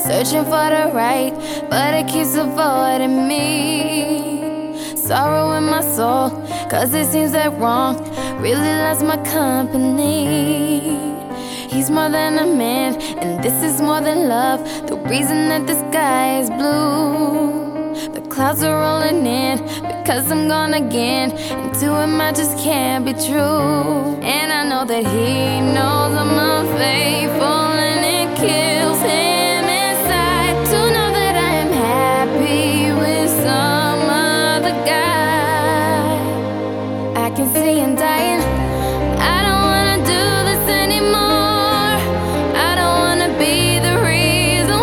searching for the right, but it keeps avoiding me. Sorrow in my soul, cause it seems that wrong really loves my company. He's more than a man, and this is more than love. The reason that the sky is blue, the clouds are rolling in because I'm gone again, and to him I just can't be true. And I know that he knows I'm unfaithful, and it kills him.